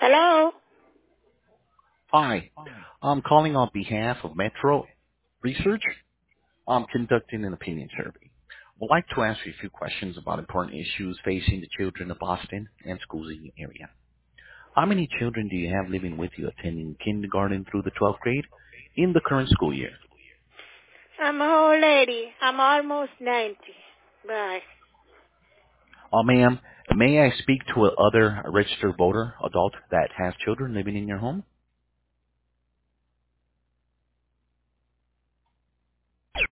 Hello? Hi, I'm calling on behalf of Metro Research. I'm conducting an opinion survey. I'd like to ask you a few questions about important issues facing the children of Boston and schools in the area. How many children do you have living with you attending kindergarten through the 12th grade in the current school year? I'm an old lady. I'm almost 90. Bye. Ma'am, may I speak to a other registered voter adult that has children living in your home?